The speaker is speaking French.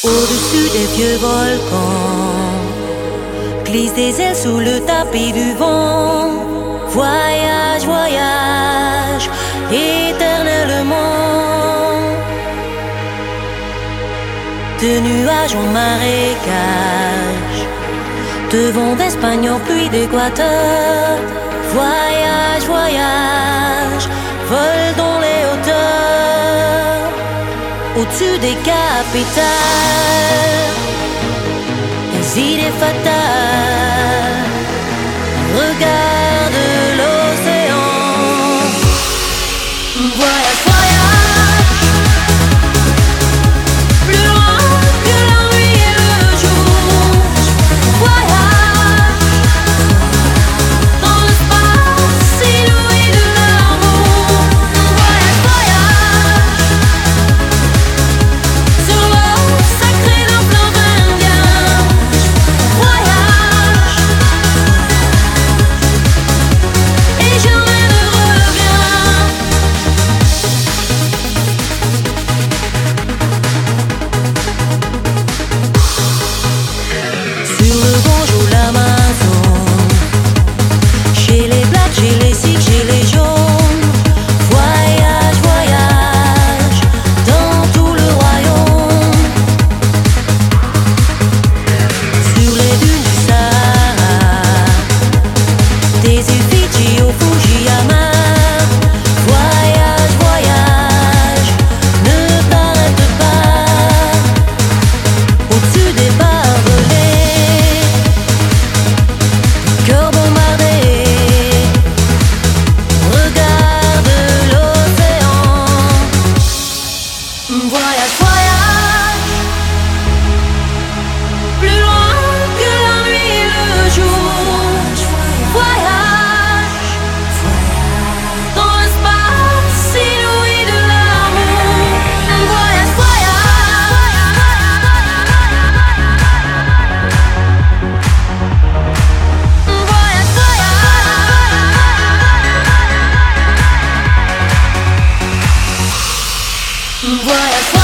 Au-dessus des vieux volcans, glisse des ailes sous le tapis du vent. Voyage, voyage, éternellement. De nuages en marécage, de vent d'Espagne en pluie d'Équateur. Voyage, voyage, vol dans les hauteurs. Au-dessus des capitales, les idées fatales. Regarde l'océan. Voyage, voyage, plus loin que la nuit et le jour. Voyage dans l'espace inouï de l'amour. Voyage, voyage sur l'eau sacrée d'un fleuve indien. Voyage et jamais ne reviens. Sur le Gange ou l'Amazone, chez les blacks, chez les sikhs, chez les jaunes. Voyage, voyage dans tout le royaume. Sur les dunes du Sahara, des îles Fidji au Fujiyama. Voyage, voyage, ne t'arrête pas. Au-dessus des barbelés, cœur bombardé. Regarde l'océan. Voyage, voyage, plus loin que la nuit et le jour. Voyage dans l'espace inouï de l'amour. Voyage, voyage, voyage, voyage, voyage.